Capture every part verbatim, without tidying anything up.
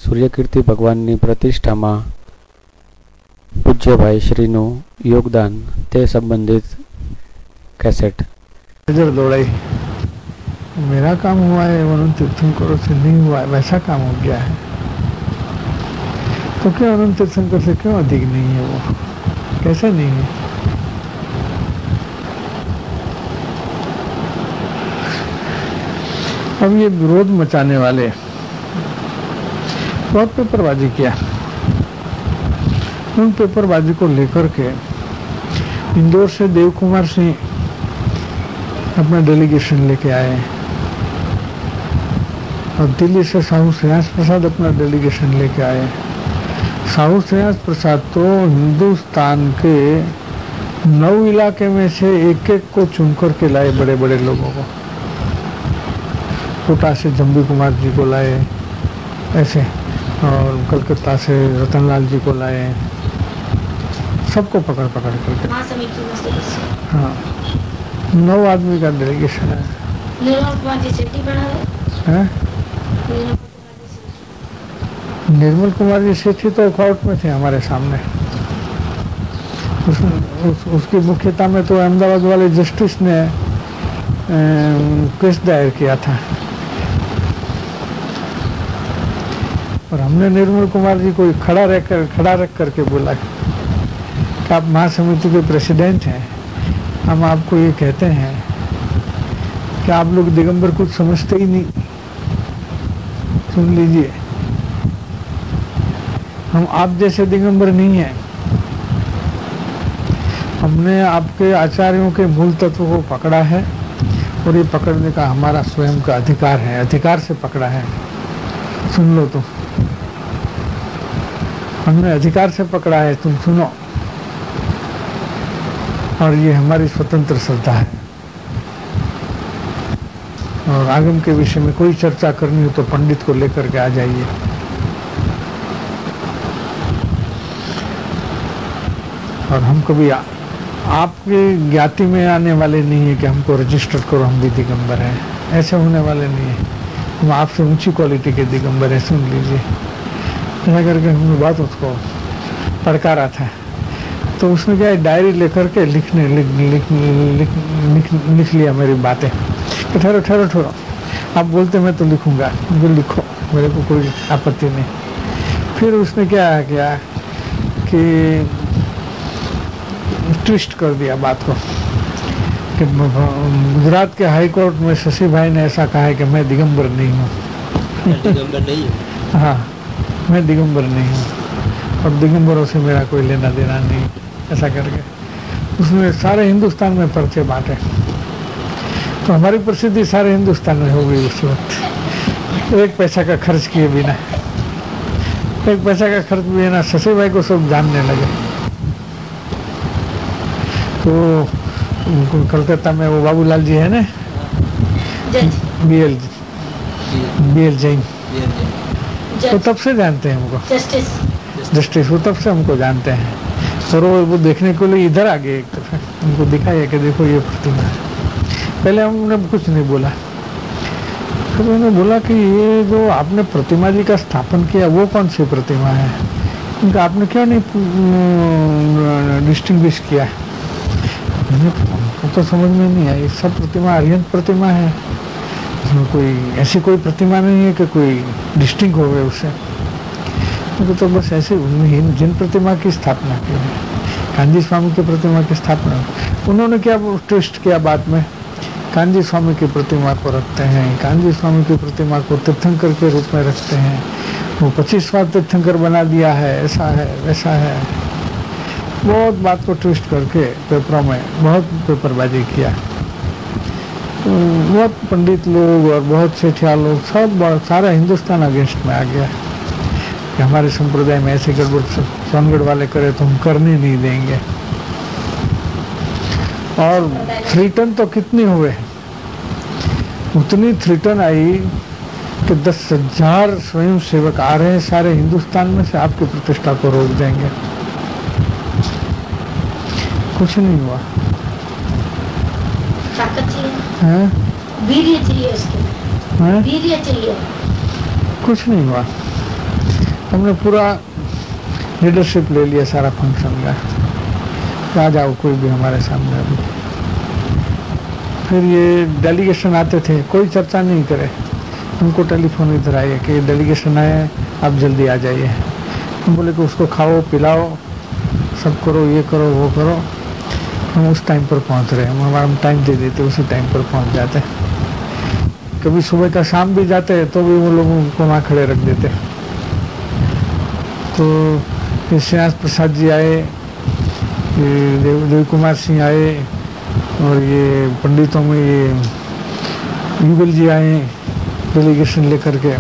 સૂર્યકીર્તિ ભગવાનની પ્રતિષ્ઠામાં પૂજ્યભાઈ શ્રીનું યોગદાન તે સંબંધિત कैसेट। नजर दौड़ाई, मेरा काम हुआ है अनंत तीर्थंकरों से नहीं हुआ है, वैसा काम हो गया है, तो क्यों अनंत तीर्थंकर से क्यों अधिक नहीं है? वो कैसे नहीं है? अब ये विरोध मचाने वाले बहुत पेपरबाजी किया। उन पेपरबाजी को लेकर के इंदौर से देव कुमार सिंह अपना डेलीगेशन लेके आए और दिल्ली से साहू श्रेयांश प्रसाद अपना डेलीगेशन लेके आए। साहू श्रेयांश प्रसाद तो हिंदुस्तान के नौ इलाके में से एक एक को चुन करके लाए, बड़े बड़े लोगों को। कोटा से जम्बी कुमार जी को लाए ऐसे, और कलकत्ता से रतनलाल जी को लाए, सबको पकड़ पकड़ करके। हाँ, नौ आदमी का डेलीगेशन है। निर्मल कुमार जी सेठी बना है? निर्मल कुमार जी सेठी तो कोर्ट में थे हमारे सामने। उस, उस, उसकी मुख्यता में तो अहमदाबाद वाले जस्टिस ने केस दायर किया था, और हमने निर्मल कुमार जी को खड़ा रख कर खड़ा रख करके बोला कि आप महासमिति के प्रेसिडेंट हैं, हम आपको ये कहते हैं कि आप लोग दिगंबर कुछ समझते ही नहीं। सुन लीजिए, हम आप जैसे दिगंबर नहीं हैं। हमने आपके आचार्यों के मूल तत्व को पकड़ा है, और ये पकड़ने का हमारा स्वयं का अधिकार है, अधिकार से पकड़ा है। सुन लो, तुम हमने अधिकार से पकड़ा है, तुम सुनो। और ये हमारी स्वतंत्र श्रद्धा है, और आगम के विषय में कोई चर्चा करनी हो तो पंडित को लेकर के आ जाइए। और हम कभी आ, आपकी ज्ञाति में आने वाले नहीं है कि हमको रजिस्टर करो, हम भी दिगंबर हैं, ऐसे होने वाले नहीं है। हम आपसे ऊंची क्वालिटी के दिगंबर हैं, सुन लीजिए। ऐसा करके हमने बात उसको पड़कारा था, तो उसने क्या डायरी लेकर के लिखने लिख लिख लिख लिख, लिख लिया मेरी बातें। तो ठहरो ठहरो ठहरो, आप बोलते मैं तो लिखूंगा, मुझे लिखो, मेरे को कोई आपत्ति नहीं। फिर उसने क्या किया कि ट्विस्ट कर दिया बात को कि गुजरात के हाई कोर्ट में शशि भाई ने ऐसा कहा है कि मैं दिगंबर नहीं हूँ। दिगंबर नहीं हूँ? हाँ, मैं दिगंबर नहीं हूँ, और दिगंबरों से मेरा कोई लेना देना नहीं, ऐसा करके उसने सारे हिंदुस्तान में पर्चे बांटे। तो हमारी प्रसिद्धि सारे हिंदुस्तान में हो गई उस वक्त, एक पैसा का खर्च किए बिना। एक पैसा का खर्च भी है ना, शशि भाई को सब जानने लगे। तो कलकत्ता में वो बाबूलाल जी है ना, बीएल बीएल जैन, तो तब से जानते हैं हमको, जस्टिस जस्टिस वो तब से हमको जानते हैं। और वो, वो देखने के लिए इधर आ गए, एक तरफ उनको दिखाया कि देखो ये प्रतिमा है। पहले हमने कुछ नहीं बोला, फिर उन्होंने बोला कि ये जो आपने प्रतिमा जी का स्थापन किया वो कौन सी प्रतिमा है, उनका आपने क्यों नहीं डिस्टिंग्विश किया? हमको तो समझ में नहीं आई, सब प्रतिमा अरिहंत प्रतिमा है, इसमें कोई ऐसी कोई प्रतिमा नहीं है कि कोई डिस्टिंग हो गए उससे। तो बस ऐसे जिन प्रतिमा की स्थापना की है, कांजी स्वामी की प्रतिमा की स्थापना, उन्होंने क्या ट्विस्ट किया बाद में, कांजी स्वामी की प्रतिमा को रखते हैं, कांजी स्वामी की प्रतिमा को तीर्थंकर के रूप में रखते हैं, वो पच्चीसवां तीर्थंकर बना दिया है, ऐसा है वैसा है। बहुत बात को ट्विस्ट करके पेपरों में बहुत पेपरबाजी किया। तो बहुत पंडित लोग और बहुत सेठिया लोग, सब सारा हिंदुस्तान अगेंस्ट में आ गया कि हमारे संप्रदाय में ऐसे गड़बड़ सोनगढ़ वाले करे तो हम करने नहीं देंगे। और थ्रीटन तो कितनी हुए, उतनी थ्रीटन आई कि दस हजार स्वयं सेवक आ रहे हैं सारे हिंदुस्तान में से, आपकी प्रतिष्ठा को रोक देंगे। कुछ नहीं हुआ। ताकत चाहिए, वीर्य चाहिए, उसके वीर्य चाहिए। कुछ नहीं हुआ। हमने पूरा लीडरशिप ले लिया सारा फंक्शन का, आ जाओ कोई भी हमारे सामने अभी। फिर ये डेलीगेशन आते थे, कोई चर्चा नहीं करे, उनको टेलीफोन इधर आए कि डेलीगेशन आए, आप जल्दी आ जाइए। हम बोले कि उसको खाओ पिलाओ, सब करो, ये करो वो करो। हम उस टाइम पर पहुंच रहे हैं, हम हमारा टाइम दे देते, उसी टाइम पर पहुंच जाते। कभी सुबह का शाम भी जाते तो भी वो लोग उनको वहाँ खड़े रख देते। तो श्रेयांश प्रसाद जी आए, देव, देव कुमार सिंह आए, और ये पंडितों में ये युगल जी आए डेलीगेशन लेकर के,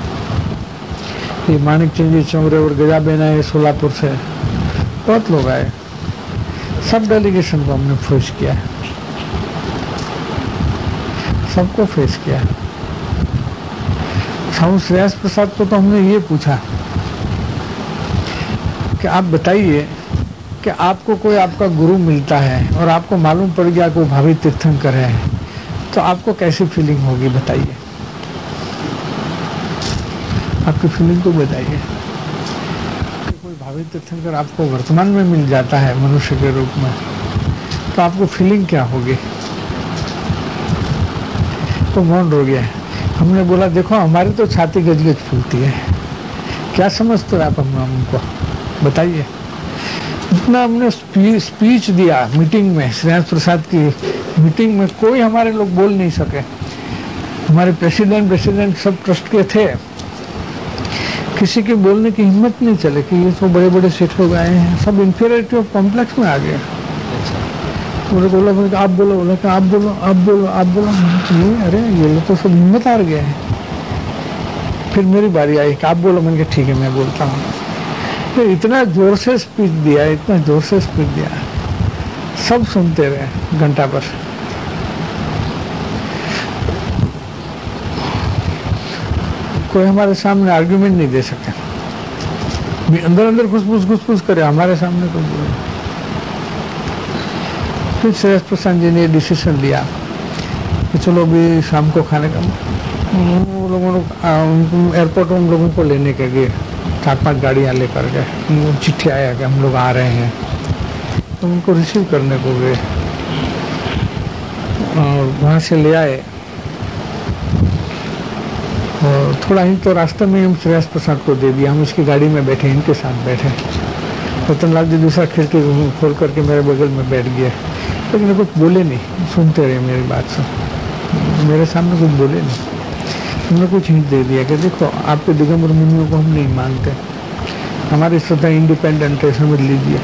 ये मानिक चंद जी चौरे और गजाबेन आए सोलापुर से, बहुत लोग आए। सब डेलीगेशन को हमने फेस किया, सबको फेस किया। साहू श्रेयांश प्रसाद को तो हमने ये पूछा कि आप बताइए कि आपको कोई आपका गुरु मिलता है और आपको मालूम पड़ गया कि वो भावी तीर्थंकर है, तो आपको कैसी फीलिंग होगी, बताइए, आपकी फीलिंग को बताइए। कोई भावी तीर्थंकर आपको वर्तमान में मिल जाता है मनुष्य के रूप में, तो आपको फीलिंग क्या होगी? तो मौन हो गया। हमने बोला देखो हमारी तो छाती गज गज फूलती है, क्या समझते हो आप हम हमको, बताइए। इतना हमने स्पी, स्पीच दिया मीटिंग में, श्रेयांश प्रसाद की मीटिंग में, कोई हमारे लोग बोल नहीं सके। हमारे प्रेसिडेंट प्रेसिडेंट सब ट्रस्ट के थे, किसी के बोलने की हिम्मत नहीं चले कि ये तो बड़े बड़े सेठ लोग आए हैं, सब इंफीरियरिटी ऑफ कॉम्प्लेक्स में आ गए। बोले बोला बोले आप बोलो, बोला कि आप बोलो आप बोलो आप बोलो नहीं, अरे ये लोग तो सब हिम्मत हार गए हैं। फिर मेरी बारी आई कि आप बोलो, मैंने कहा ठीक है मैं बोलता हूँ। फिर इतना जोर से स्पीच दिया, इतना जोर से स्पीच दिया, सब सुनते रहे घंटा भर। कोई हमारे सामने आर्गुमेंट नहीं दे सके, अंदर अंदर घुसपुस घुसपुस करे, हमारे सामने कोई बोले। फिर श्रेयांश प्रसाद जी ने डिसीजन लिया कि चलो अभी शाम को खाने का, वो लोगों ने एयरपोर्ट उन लोगों को लेने के गए, चार पांच गाड़ियाँ लेकर गए, चिट्ठी आया कि हम लोग आ रहे हैं, तो उनको रिसीव करने को गए और वहाँ से ले आए। और थोड़ा ही तो रास्ते में हम श्रेयांश प्रसाद को दे दिया, हम इसकी गाड़ी में बैठे, इनके साथ बैठे। रतनलाल जी दूसरा खिड़की खोल करके मेरे बगल में बैठ गए, लेकिन कुछ बोले नहीं, सुनते रहे मेरी बात से, मेरे सामने कुछ बोले नहीं। हमने कुछ हिंट दे दिया कि देखो आपके दिगंबर मुनियों को हम नहीं मानते, हमारी श्रद्धा इंडिपेंडेंट है, समझ लीजिए।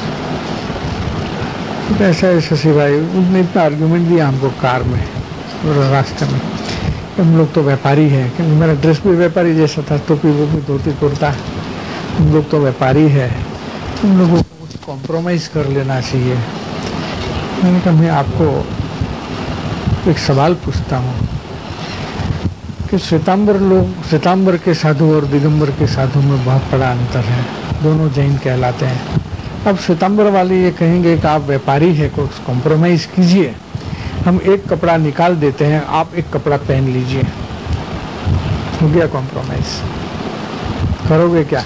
तो ऐसा है शशि भाई, उसने इतना आर्गुमेंट दिया हमको कार में और रास्ते में, हम लोग तो व्यापारी हैं, क्योंकि मेरा ड्रेस भी व्यापारी जैसा था, टोपी वोपी धोती कुर्ता, हम लोग तो व्यापारी है, तुम लोगों को कुछ कॉम्प्रोमाइज़ कर लेना चाहिए। मैंने कहा मैं आपको एक सवाल पूछता हूँ कि श्वेतांबर लोग, श्वेतांबर के साधु और दिगंबर के साधु में बहुत बड़ा अंतर है, दोनों जैन कहलाते हैं। अब श्वेतांबर वाले ये कहेंगे कि आप व्यापारी है, कुछ कॉम्प्रोमाइज़ कीजिए, हम एक कपड़ा निकाल देते हैं, आप एक कपड़ा पहन लीजिए, हो गया कॉम्प्रोमाइज़। करोगे क्या?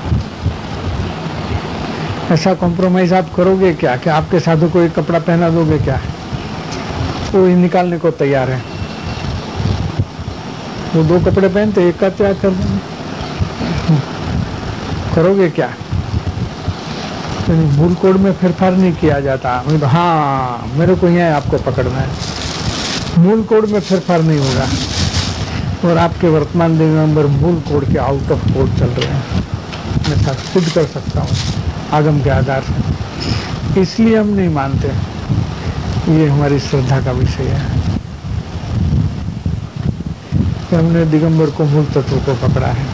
ऐसा कॉम्प्रोमाइज़ आप करोगे क्या कि आपके साधु को एक कपड़ा पहना दोगे क्या? वो निकालने को तैयार है, वो दो कपड़े पहनते, एक का त्याग कर देंगे, करोगे क्या? मूल कोड में फेरफार नहीं किया जाता। हाँ मेरे को यहाँ आपको पकड़ना है, मूल कोड में फेरफार नहीं होगा, और आपके वर्तमान दिगंबर मूल कोड के आउट ऑफ कोड चल रहे हैं, मैं सिद्ध कर सकता हूँ आगम के आधार से, इसलिए हम नहीं मानते। ये हमारी श्रद्धा का विषय है कि हमने दिगंबर को मूल तत्व को पकड़ा है।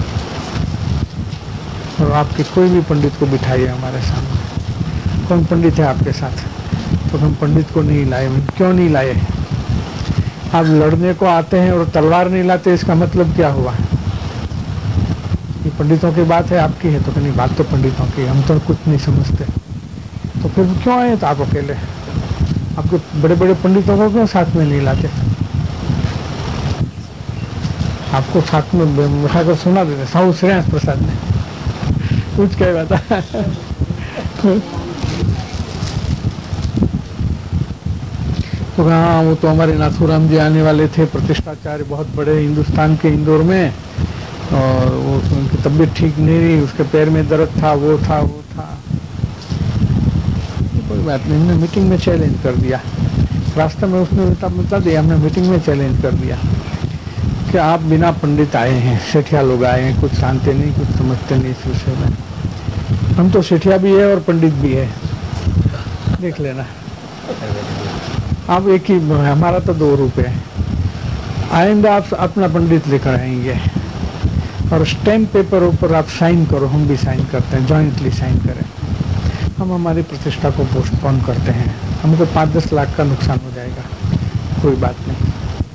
और आपके कोई भी पंडित को बिठाइए हमारे सामने, कौन पंडित है आपके साथ, तो हम पंडित को नहीं लाए। क्यों नहीं लाए? आप लड़ने को आते हैं और तलवार नहीं लाते, इसका मतलब क्या हुआ? ये पंडितों की बात है, आपकी है? तो नहीं, बात तो पंडितों की, हम तो कुछ नहीं समझते। तो फिर क्यों आए तो आप अकेले? आपके बड़े बड़े पंडितों को क्यों साथ में नहीं लाते? आपको साथ में बैठा कर सुना देते। साहू श्रेयांश प्रसाद ने कुछ कह बता। तो हाँ, वो तो हमारे नाथुराम जी आने वाले थे, प्रतिष्ठाचार्य बहुत बड़े हिंदुस्तान के इंदौर में, और वो उनकी तबीयत ठीक नहीं रही, उसके पैर में दर्द था, वो था वो था कोई बात नहीं, हमने मीटिंग में चैलेंज कर दिया। रास्ते में उसने बता दिया, हमने मीटिंग में चैलेंज कर दिया कि आप बिना पंडित आए हैं, सेठिया लोग आए हैं, कुछ जानते नहीं, कुछ समझते नहीं इस विषय में। हम तो सेठिया भी है और पंडित भी है, देख लेना आप, एक ही, हमारा तो दो रूप है। आएंगे आप अपना पंडित लेकर आएंगे और स्टैम्प पेपर ऊपर आप साइन करो, हम भी साइन करते हैं, जॉइंटली साइन करें। हम हमारी प्रतिष्ठा को पोस्टपोन करते हैं, हमको पाँच दस लाख का नुकसान हो जाएगा, कोई बात नहीं,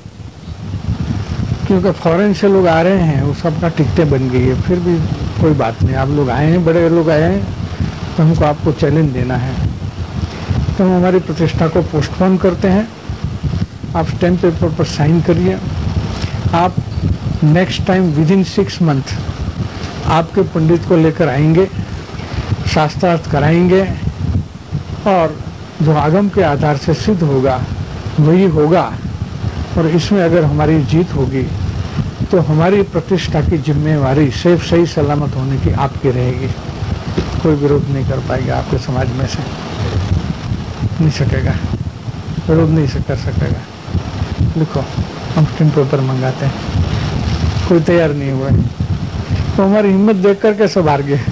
क्योंकि फॉरेन से लोग आ रहे हैं, वो सबका टिकटें बन गई है, फिर भी कोई बात नहीं, आप लोग आए हैं, बड़े लोग आए हैं, तो हमको आपको चैलेंज देना है, तो हम हमारी प्रतिष्ठा को पोस्टपोन करते हैं। आप स्टैम्प पेपर पर साइन करिए, आप next time within six month आपके पंडित को लेकर आएंगे, शास्त्रार्थ कराएंगे, और जो आगम के आधार से सिद्ध होगा वही होगा, और इसमें अगर हमारी जीत होगी तो हमारी प्रतिष्ठा की जिम्मेवारी सिर्फ सही सलामत होने की आपकी रहेगी, कोई विरोध नहीं कर पाएगा आपके समाज में से, नहीं सकेगा, विरोध नहीं कर सकेगा। लिखो, हम स्टैम्प पेपर मंगाते हैं, कोई तैयार नहीं हुआ, तो हमारी हिम्मत देख करके सब हार गए।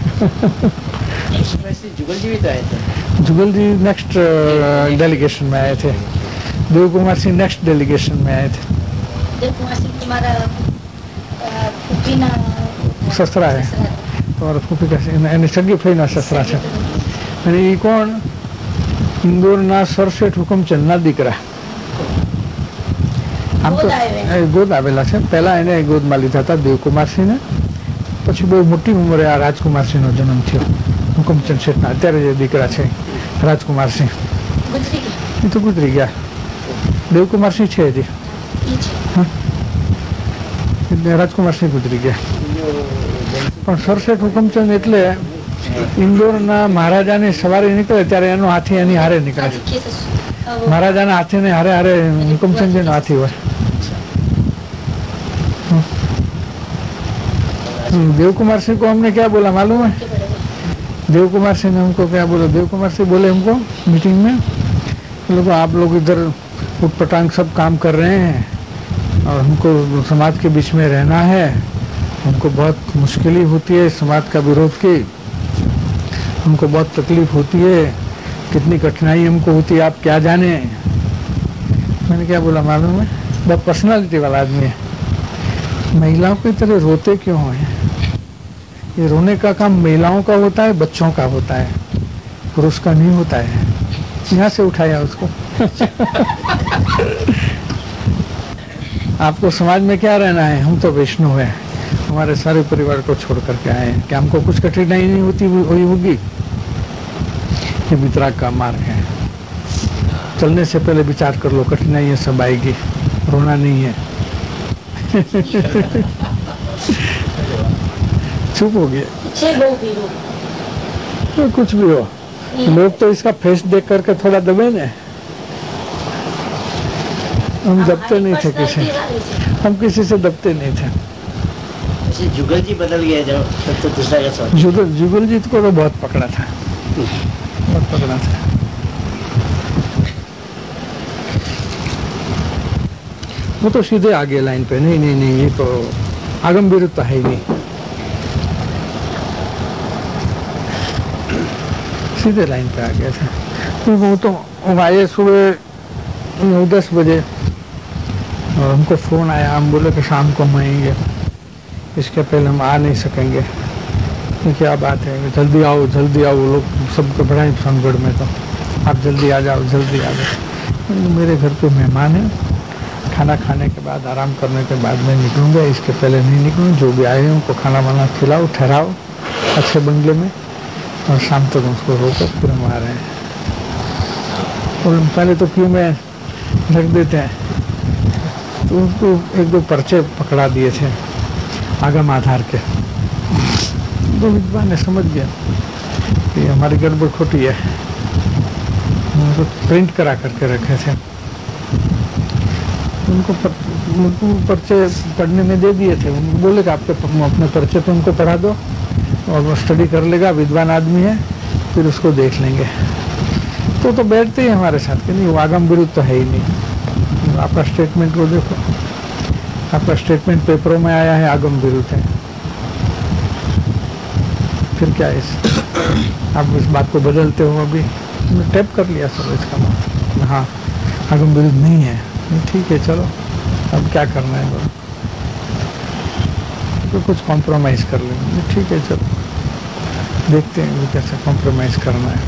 जुगल जी भी तो आए थे। जुगल जी नेक्स्ट डेलीगेशन में आए थे, देव कुमार सिंह नेक्स्ट डेलीगेशन में आए थे। देव कुमार सिंह तुम्हारा फूफी ना ससरा है, और फूफी का सगी फई ना ससरा છે, અને એ કોણ ઇન્દોરના સરસેઠ હુકમચંદના દીકરા, આમ તો ગોદ આવેલા છે, પહેલા એને ગોદમાં લીધા હતા દેવકુમારસિંહને, પછી બહુ મોટી ઉંમરે આ રાજકુમારસિંહનો જન્મ થયો, હુકમચંદ શેઠના અત્યારે જે દીકરા છે રાજકુમારસિંહ, એ તો ગુજરી ગયા, દેવકુમારસિંહ છે હજી, રાજકુમારસિંહ ગુજરી ગયા, પણ સરસેઠ હુકમચંદ એટલે ઇન્દોરના મહારાજાની સવારે નીકળે ત્યારે એનો હાથી એની હારે નીકળે, મહારાજાના હાથીને હારે હારે હુકમચંદજીનો હાથી હોય। देव कुमार सिंह को हमने क्या बोला मालूम है? देव कुमार सिंह ने हमको क्या बोला? देव कुमार सिंह बोले हमको मीटिंग में, लोगों आप लोग इधर उटपटांग सब काम कर रहे हैं और हमको समाज के बीच में रहना है, हमको बहुत मुश्किल होती है समाज का विरोध की, हमको बहुत तकलीफ होती है, कितनी कठिनाई हमको होती है आप क्या जाने। मैंने क्या बोला मालूम है? बहुत पर्सनालिटी वाला आदमी है। महिलाओं की तरह रोते क्यों हैं? ये रोने का काम महिलाओं का होता है, बच्चों का होता है, पुरुष का नहीं होता है। यहाँ से उठाया उसको। आपको समाज में क्या रहना है? हम तो वैष्णव हैं, हमारे सारे परिवार को छोड़ करके आए हैं, कि हमको कुछ कठिनाई नहीं होती हुई होगी। ये वितराग का मार्ग है। चलने से पहले विचार कर लो, कठिनाइयां सब आएगी, रोना नहीं है। चुप हो गया। तो कुछ भी हो, लोग तो इसका फेस देख करके थोड़ा दबे न। हम दबते नहीं थे किसी, हम किसी से दबते नहीं थे। जुगल जी बदल गया जब तो दूसरा का साथ। जुगल जुगल जी को तो बहुत पकड़ा था, बहुत पकड़ा था। वो तो सीधे आगे लाइन पे, नहीं नहीं नहीं ये तो आगम विरुद्ध तो है ही नहीं, सीधे लाइन पे आ गया था। तो वो तो आए सुबह नौ दस बजे और हमको फोन आया, हम बोले कि शाम को हम आएंगे, इसके पहले हम आ नहीं सकेंगे। तो क्या बात है, जल्दी आओ जल्दी आओ, वो लोग सबको बड़ा ही सोनगढ़ में, तो आप जल्दी आ जाओ जल्दी आ जाओ। मेरे घर पे मेहमान है, खाना खाने के बाद आराम करने के बाद मैं निकलूंगा, इसके पहले नहीं निकलूँ। जो भी आए हैं उनको खाना वाना खिलाओ, ठहराओ अच्छे बंगले में, और शाम तक उसको रोको, फिर हम आ रहे हैं। और पहले तो क्यों में रख देते हैं, तो उसको एक दो पर्चे पकड़ा दिए थे आगम आधार के, तो विद्वान ने समझ गया कि हमारी गड़बड़ खोटी है, उनको प्रिंट करा करके रखे थे, उनको पर, उनको पर्चे पढ़ने में दे दिए थे। बोले कि आपके अपने पर्चे तो उनको पढ़ा दो और वो स्टडी कर लेगा, विद्वान आदमी है, फिर उसको देख लेंगे। तो तो बैठते ही हमारे साथ कि नहीं वो आगम विरुद्ध तो है ही नहीं, आपका स्टेटमेंट को देखो, आपका स्टेटमेंट पेपरों में आया है आगम विरुद्ध है, फिर क्या है इस आप इस बात को बदलते हो। अभी मैंने टैप कर लिया सर इसका मतलब, हाँ आगम विरुद्ध नहीं है, ठीक है चलो अब क्या करना है बोलो, तो कुछ कॉम्प्रोमाइज कर लेंगे, ठीक है चलो देखते हैं वो कैसे कॉम्प्रोमाइज करना है।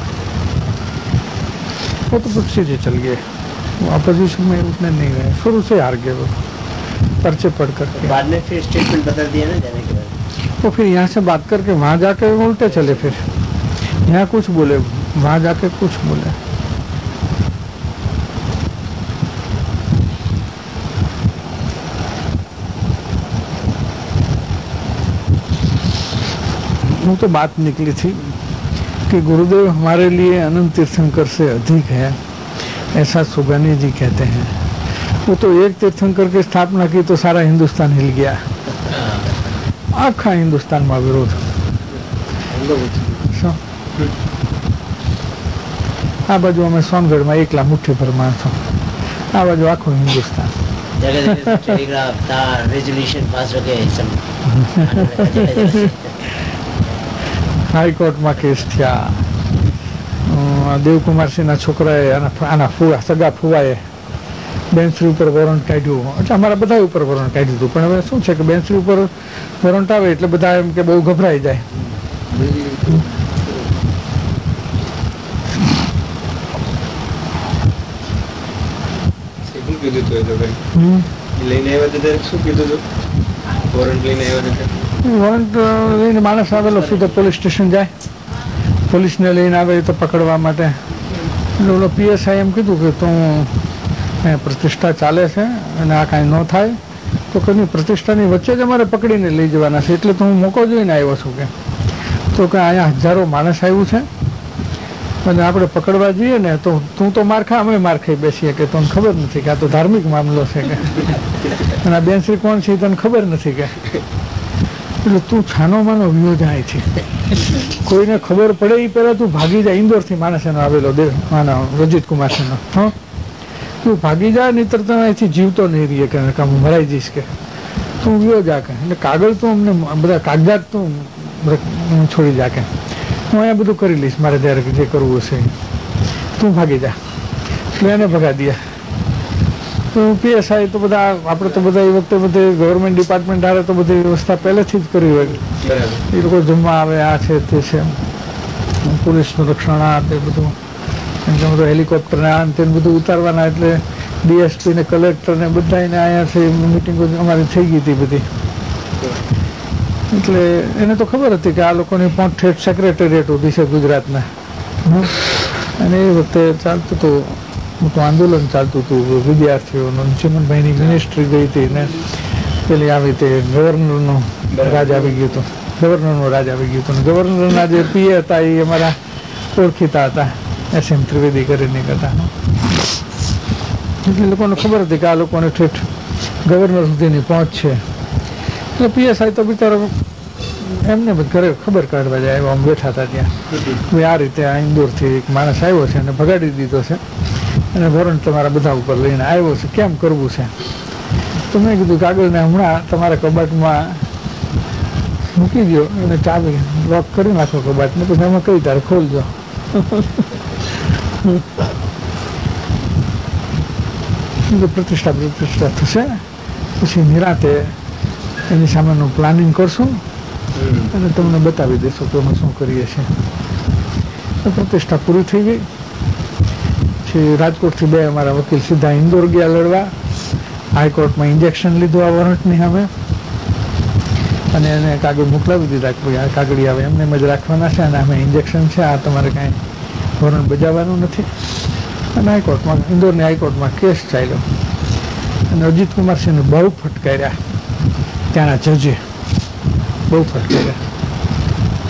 वो तो कुछ सीधे चल गए, वो अपोजिशन में उतने नहीं रहे, शुरू से हार गए वो पर्चे पढ़ करके। बाद में फिर स्टेटमेंट बदल दिया ना जाने के बाद, तो फिर यहाँ से बात करके वहाँ जाके उल्टे चले, फिर यहाँ कुछ बोले वहाँ जाके कुछ बोले। वो तो बात निकली थी कि गुरुदेव हमारे लिए अनंत तीर्थंकर से अधिक है, ऐसा सुगानी जी कहते हैं। वो तो एक तीर्थंकर की स्थापना की तो सारा हिंदुस्तान हिल गया, आखा हिंदुस्तान में विरोध। आ बाजू અમે સોનગઢમાં એકલા મુઠ્ઠી ભર માણસો, આ બાજુ આખું હિન્દુસ્તાન। जगह जगह टेलीग्राफ तार रेजोल्यूशन पास हो गए सब। હાઈકોર્ટમાં કેસ થયા, દેવકુમારસિંહના છોકરાએ આના ફુવા સગા ફુવાએ બેન્ચરી ઉપર વોરંટ કાઢ્યું, એટલે અમારા બધા ઉપર વોરંટ કાઢ્યું હતું, પણ હવે શું છે કે બેન્ચરી ઉપર વોરંટ આવે એટલે બધા એમ કે બહુ ગભરાઈ જાય। વોરંટ લઈને માણસ આવેલો સીધો પોલીસ સ્ટેશન જાય, પોલીસને લઈને આવે તો પકડવા માટે। એટલે ઓલો પીએસઆઈ એમ કીધું કે તું પ્રતિષ્ઠા ચાલે છે અને આ કાંઈ ન થાય તો કોઈની પ્રતિષ્ઠાની વચ્ચે જ અમારે પકડીને લઈ જવાના છે, એટલે તો હું મોકો જોઈને આવ્યો છું કે તો કે અહીંયા હજારો માણસ આવ્યું છે અને આપણે પકડવા જઈએ ને તો તું તો માર ખા, અમે માર ખાઈ બેસીએ કે તને ખબર નથી કે આ તો ધાર્મિક મામલો છે કે, અને આ બેનશ્રી કોણ છે તને ખબર નથી કે, એટલે તું છાનો માનો વ્યો જાય છે, કોઈને ખબર પડે એ પહેલા તું ભાગી જાય। ઇન્દોરથી માણસ એનો આવેલો દેવ માનો રજીત કુમાર છે, હા તું ભાગી જાય, નહીતર તમે અહીંથી જીવતો નહીં રહીએ કે હું મરાઈ જઈશ કે, તું વ્યો જા કે, એટલે કાગળ તું અમને બધા કાગજાત તું છોડી જા કે, હું અહીંયા બધું કરી લઈશ મારે ત્યારે જે કરવું હશે, તું ભાગી જા। એટલે એને ભગાડી દે। તો પીએસઆઈ તો બધા આપણે તો બધા એ વખતે બધે ગવર્મેન્ટ ડિપાર્ટમેન્ટ આવે તો બધી વ્યવસ્થા પહેલેથી જ કરી હોય, એ લોકો જમવા આવે, આ છે તે છે, પોલીસનું રક્ષણ આ તે બધું, એટલે બધું હેલિકોપ્ટર ને આ તે બધું ઉતારવાના, એટલે ડીએસપી ને કલેક્ટર ને બધા એને અહીંયાથી મિટિંગો અમારી થઈ ગઈ હતી બધી। એટલે એને તો ખબર હતી કે આ લોકોની પણ ઠેઠ સેક્રેટેરિયેટ ઉભી છે ગુજરાતના, અને એ વખતે ચાલતું હતું મોટું આંદોલન ચાલતું હતું વિદ્યાર્થીઓનું, ચિમનભાઈની મિનિસ્ટ્રી ગઈ હતી ને પેલી આવી તે ગવર્નરનું રાજ આવી ગયું હતું, ગવર્નરનું રાજ આવી ગયું હતું, ગવર્નરના જે પીએ હતા એ અમારા ઓળખીતા હતા, એસ એમ ત્રિવેદી કરીને કરતા, એટલે લોકોને ખબર હતી કે આ લોકોને ઠેઠ ગવર્નર સુધીની પહોંચ છે। એટલે પીએસઆઈ તો બિચારો એમને ઘરે ખબર કાઢવા જાય આમ બેઠા હતા ત્યાં, આ રીતે આ ઇન્દોરથી એક માણસ આવ્યો છે અને ભગાડી દીધો છે અને વોરંટ તમારા બધા ઉપર લઈને આવ્યો છે, કેમ કરવું છે? તો મેં કીધું કાગળને હમણાં તમારા કબાટમાં મૂકી દો અને ચાવી લોક કરી નાખો કબાટને, પછી એમાં કઈ તારે ખોલજો। પ્રતિષ્ઠા પ્રતિષ્ઠા થશે પછી નિરાતે એની સામેનું પ્લાનિંગ કરશું અને તમને બતાવી દેશું કે અમે શું કરીએ છીએ। પ્રતિષ્ઠા પૂરી થઈ ગઈ પછી રાજકોટથી બે અમારા વકીલ સીધા ઇન્દોર ગયા લડવા, હાઈકોર્ટમાં ઇન્જેક્શન લીધું આ વોરંટની સામે અને એને કાગળ મોકલાવી દીધા કે ભાઈ આ કાગળી આવે એમને જ રાખવાના છે અને અમે ઇન્જેક્શન છે, આ તમારે કાંઈ વોરંટ બજાવવાનું નથી। અને હાઈકોર્ટમાં ઇન્દોરની હાઈકોર્ટમાં કેસ ચાલ્યો અને અજીત કુમારસિંહને બહુ ફટકાર્યા, ત્યાંના જજે બહુ ફટકાર્યા।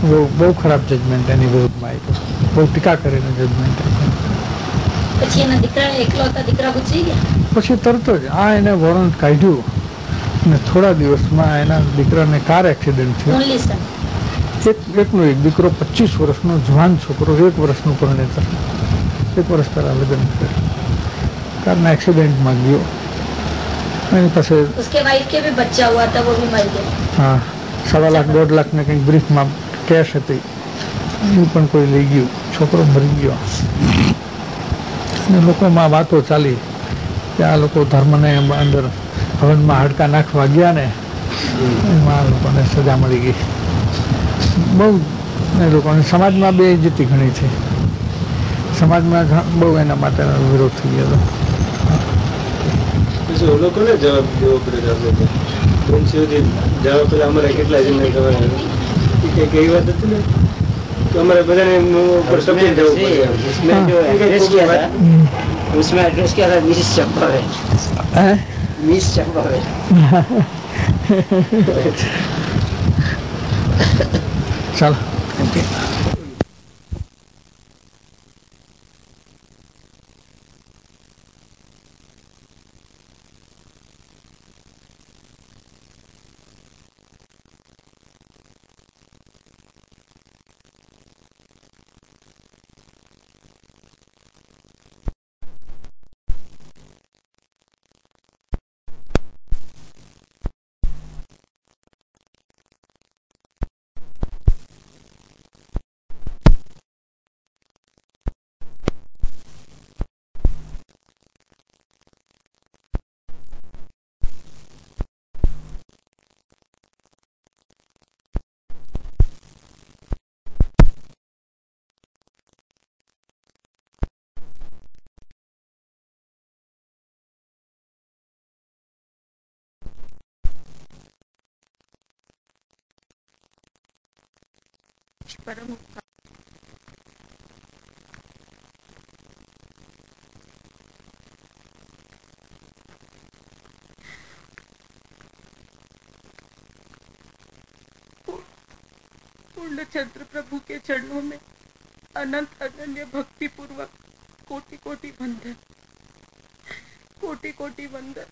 वो બહુ ખરાબ જજમેન્ટ એની વિરુદ્ધમાં આપ્યો, બહુ ટીકા કરીને જજમેન્ટ આપ્યો. પછી એના દીકરા એકલૌતા દીકરા ગુજરી ગયા. પછી તરત જ આ એને વોરંટ કાઢ્યું અને થોડા દિવસમાં એના દીકરાને કાર એક્સિડન્ટ થયો. Only son. એક એકનો એક દીકરો પચીસ વર્ષનો જવાન છોકરો, એક વર્ષનું પરણેતર, એક વર્ષ પહેલા લગ્ન કર્યું, કારના એક્સિડન્ટમાં ગયો. એની પાસે उसके वाइफ के भी बच्चा हुआ था, वो भी मर गया. હા સવા લાખ દોઢ લાખ ને કંઈક બ્રીફમાં કેશ હતી, એ પણ કોઈ લઈ ગયું, છોકરો મરી ગયો. અને લોકોમાં વાતો ચાલી કે આ લોકો ધર્મને અંદર હવનમાં હાડકા નાખવા ગયા ને એમાં આ લોકોને સજા મળી ગઈ. બહુ એ લોકોને સમાજમાં બે ઇજ્જતી ઘણી છે, સમાજમાં ઘણા- બહુ એના માટેનો વિરોધ થઈ ગયો હતો. પછી એ લોકોને જવાબ દેવો પડે આપણે તો. વંશીઓથી જવાબ પેલા અમારે કેટલા જણને ખબર કંઈક એવી વાત હતી ને તો અમારે બધાને એમનું ઉપર સપીને જવું પડે. उसमें जो एड्रेस किया था, उसमें एड्रेस किया था मिस चंपावेल. હે? मिस चंपावेल. ચાલો. परम उपकार पूर्णचंद्र प्रभु के चरणों में अनंत अनन्य भक्ति पूर्वक कोटि कोटि वंदन, कोटि कोटि वंदन।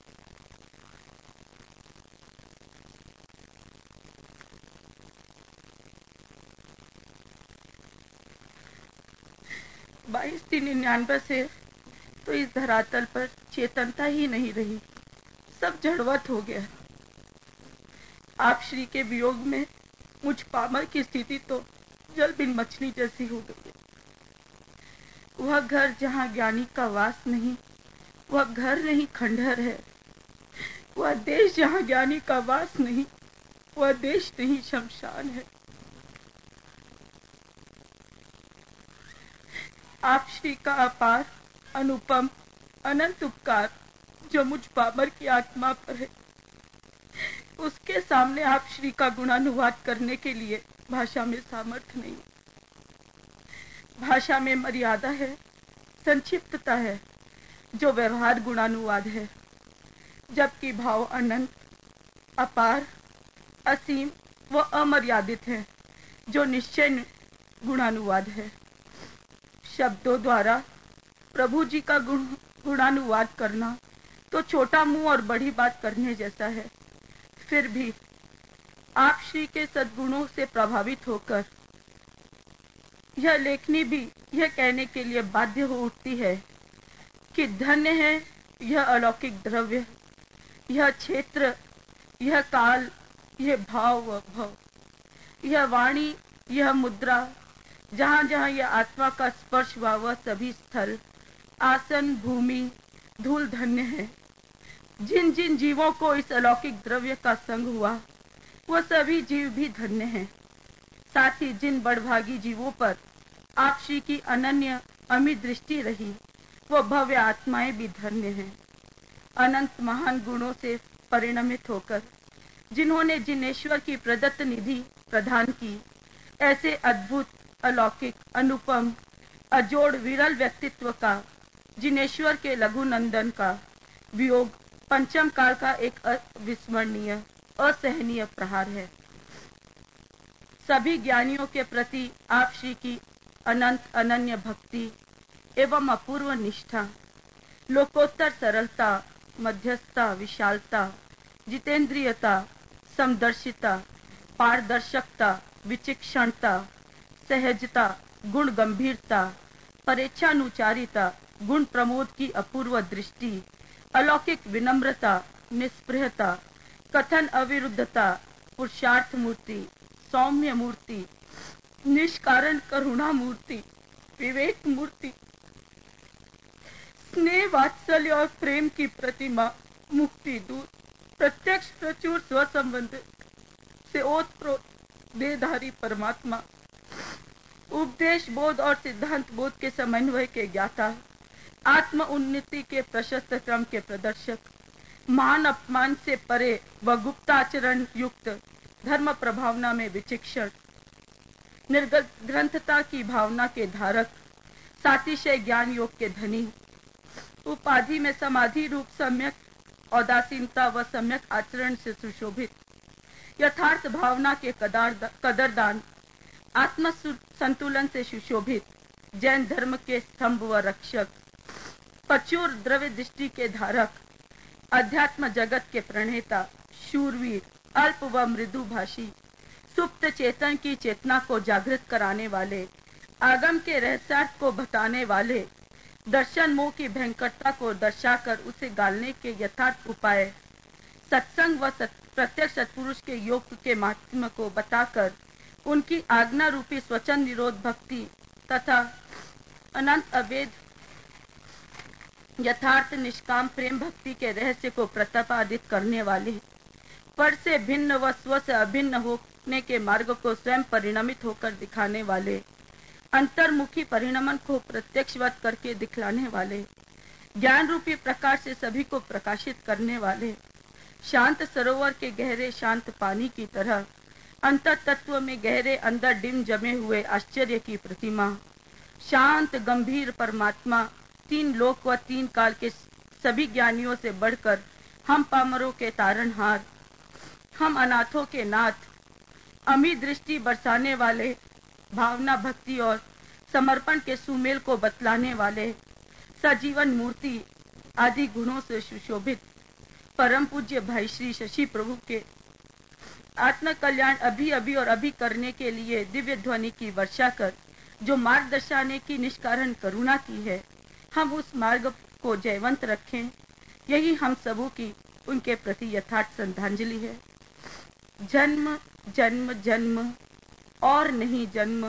बाईस तीन निन्यानवे से तो इस धरातल पर चेतनता ही नहीं रही, सब जड़वत हो गया। आप श्री के वियोग में मुझ पामर की स्थिति तो जल बिन मछली जैसी हो गई है। वह घर जहाँ ज्ञानी का वास नहीं, वह घर नहीं खंडहर है। वह देश जहाँ ज्ञानी का वास नहीं, वह देश नहीं शमशान है। आप श्री का अपार अनुपम अनंत उपकार जो मुझ पामर की आत्मा पर है, उसके सामने आप श्री का गुणानुवाद करने के लिए भाषा में सामर्थ्य नहीं। भाषा में मर्यादा है, संक्षिप्तता है, जो व्यवहार गुणानुवाद है, जबकि भाव अनंत, अपार, असीम व अमर्यादित है, जो निश्चय गुणानुवाद है। शब्दों द्वारा प्रभु जी का गुण गुणानुवाद करना तो छोटा मुंह और बड़ी बात करने जैसा है। फिर भी आप श्री के सद्गुणों से प्रभावित होकर यह लेखनी भी यह कहने के लिए बाध्य हो उठती है कि धन्य है यह अलौकिक द्रव्य, यह क्षेत्र, यह काल, यह भाव व भव, यह वाणी, यह मुद्रा, जहाँ जहाँ यह आत्मा का स्पर्श हुआ वह सभी स्थल, आसन, भूमि, धूल धन्य है। जिन जिन जीवों को इस अलौकिक द्रव्य का संग हुआ वह सभी जीव भी धन्य हैं। साथ ही जिन बड़भागी जीवों पर आप श्री की अनन्य अमित दृष्टि रही वह भव्य आत्माएं भी धन्य हैं। अनंत महान गुणों से परिणमित होकर जिन्होंने जिनेश्वर की प्रदत्त निधि प्रदान की, ऐसे अद्भुत, अलौकिक, अनुपम, अजोड़, विरल व्यक्तित्व का, जिनेश्वर के लघु नंदन का वियोग पंचम काल का एक अविस्मरणीय, असहनीय प्रहार है। सभी ज्ञानियों के प्रति आप श्री की अनंत अनन्य भक्ति एवं अपूर्व निष्ठा, लोकोत्तर सरलता, मध्यस्थता, विशालता, जितेंद्रियता, समदर्शिता, पारदर्शकता, विचक्षणता, सहजता, गुण गंभीरता, परेच्छानुचारिता, गुण प्रमोद की अपूर्व दृष्टि, अलौकिक विनम्रता, निस्पृहता, कथन अविरुद्धता, पुरुषार्थ मूर्ति, सौम्य मूर्ति, निष्कारण करुणा मूर्ति, विवेक मूर्ति, स्नेह वात्सल्य और प्रेम की प्रतिमा, मुक्ति दूत, प्रत्यक्ष प्रचुर स्वसंबंध से ओतप्रोत देहधारी परमात्मा, उपदेश बोध और सिद्धांत बोध के समन्वय के ज्ञाता, आत्म उन्नति के प्रशस्त क्रम के प्रदर्शक, मान अपमान से परे व गुप्ताचरण युक्त धर्म प्रभावना में विचक्षण, निर्गत ग्रंथता की भावना के धारक, सातिशय ज्ञान योग के धनी, उपाधि में समाधि रूप सम्यक औदासीनता व सम्यक आचरण से सुशोभित, यथार्थ भावना के कदार कदरदान, आत्म संतुलन से सुशोभित, जैन धर्म के स्तंभ व रक्षक, प्रचुर द्रव्य दृष्टि के धारक, अध्यात्म जगत के प्रणेता, शूरवीर, अल्प व मृदु भाषी, सुप्त चेतन की चेतना को जागृत कराने वाले, आगम के रहस्यार्थ को बताने वाले, दर्शन मोह की भयंकरता को दर्शाकर उसे गालने के यथार्थ उपाय, सत्संग व सत, प्रत्यक्ष सत्पुरुष के योग के महात्म्य को बताकर उनकी आज्ञा रूपी स्वचन निरोध भक्ति तथा अनंत अवेद यथार्थ निष्काम प्रेम भक्ति के रहस्य को प्रतिपादित करने वाले, पर से भिन्न व स्व से अभिन्न होने के मार्ग को स्वयं परिणमित होकर दिखाने वाले, अंतर्मुखी परिणमन को प्रत्यक्षवत करके दिखलाने वाले, ज्ञान रूपी प्रकाश से सभी को प्रकाशित करने वाले, शांत सरोवर के गहरे शांत पानी की तरह अंतर तत्व में गहरे अंदर डिम जमे हुए आश्चर्य की प्रतिमा, शांत गंभीर परमात्मा, तीन लोक व तीन काल के सभी ज्ञानियों से बढ़कर हम पामरों के तारणहार, हम अनाथों के नाथ, अमी दृष्टि बरसाने वाले, भावना भक्ति और समर्पण के सुमेल को बतलाने वाले, सजीवन मूर्ति आदि गुणों से सुशोभित परम पूज्य भाई श्री शशि प्रभु के आत्म कल्याण अभी अभी और अभी करने के लिए दिव्य ध्वनि की वर्षा कर जो मार्ग दर्शाने की निष्कारण करुणा की है, हम उस मार्ग को जयवंत रखें, यही हम सबों की उनके प्रति यथार्थ श्रद्धांजलि है। जन्म जन्म जन्म और नहीं जन्म,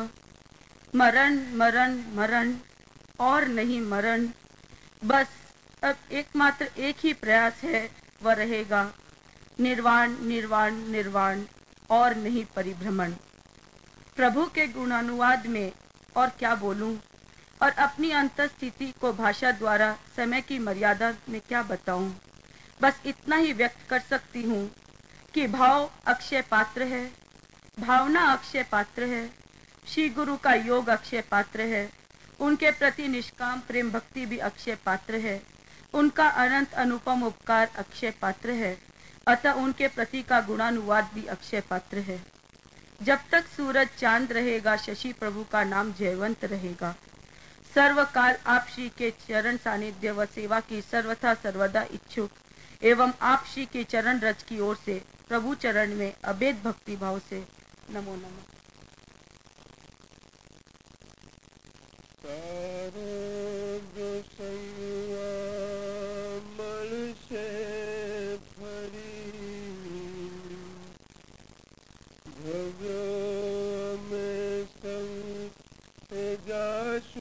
मरण मरण मरण और नहीं मरण, बस अब एकमात्र एक ही प्रयास है वह रहेगा, निर्वाण निर्वाण निर्वाण और नहीं परिभ्रमण। प्रभु के गुणानुवाद में और क्या बोलूं और अपनी अंतस्थिति को भाषा द्वारा समय की मर्यादा में क्या बताऊं, बस इतना ही व्यक्त कर सकती हूँ कि भाव अक्षय पात्र है, भावना अक्षय पात्र है, श्री गुरु का योग अक्षय पात्र है, उनके प्रति निष्काम प्रेम भक्ति भी अक्षय पात्र है, उनका अनंत अनुपम उपकार अक्षय पात्र है, अतः उनके प्रति का गुणानुवाद भी अक्षय पात्र है। जब तक सूरज चांद रहेगा, शशि प्रभु का नाम जयवंत रहेगा। सर्वकाल आप श्री के चरण सानिध्य व सेवा की सर्वथा सर्वदा इच्छुक एवं आप श्री के चरण रज की ओर से प्रभु चरण में अभेद भक्ति भाव से नमो नमः। भगवान